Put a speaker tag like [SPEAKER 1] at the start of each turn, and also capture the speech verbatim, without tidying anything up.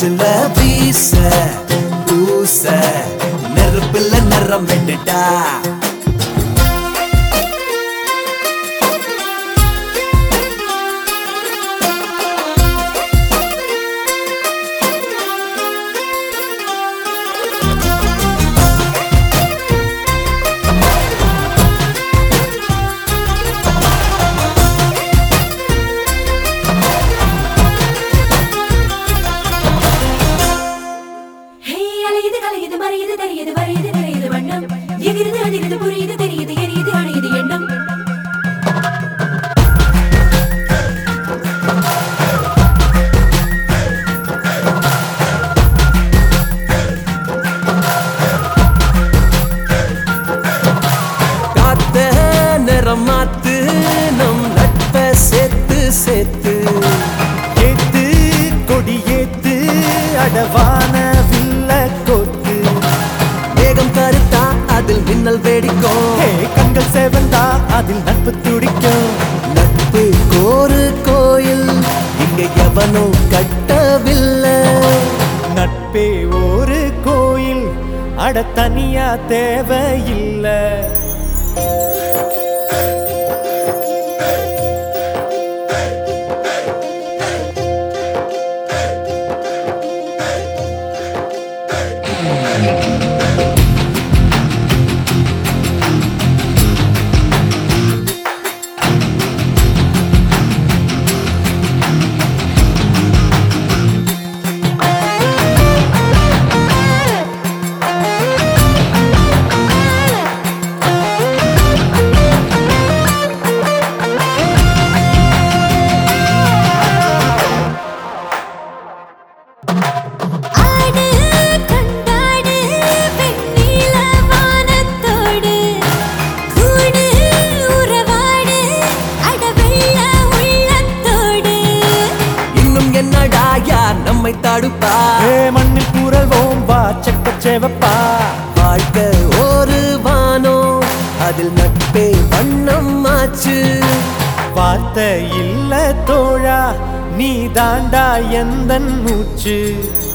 [SPEAKER 1] காற்றுல வீச பூச நெருப்புல நிறம் விட்டுட்டா
[SPEAKER 2] எகிருது அதிருது புரியுது தெரியுது எரியுது அணையுது எண்ணம்
[SPEAKER 1] காத்த நிறம் மாத்து நம் நட்ப சேர்த்து சேர்த்து
[SPEAKER 3] ஏத்து கொடி ஏத்து அடவான வில்ல கோத்து
[SPEAKER 1] வேகம் கருத்தா அதில் மின்னல் வேடிக்கும்
[SPEAKER 3] ஹே கண்கள் சேவந்தா அதில் நட்பு துடிக்கும்
[SPEAKER 1] நட்பு கோரு கோயில் இங்க எவனும் கட்டவில்லை
[SPEAKER 3] நட்பே ஒரு கோயில் அட தனியா தேவையில்லை
[SPEAKER 1] நம்மை தடுப்பா
[SPEAKER 3] மண்ணில் கூறவோம் வா செக்க சேவப்பா
[SPEAKER 1] வாழ்க்கை ஒரு வானோ அதில் நட்பே வண்ணம் ஆச்சு
[SPEAKER 3] வார்த்தை இல்ல தோழா நீ தாண்டா எந்தன் மூச்சு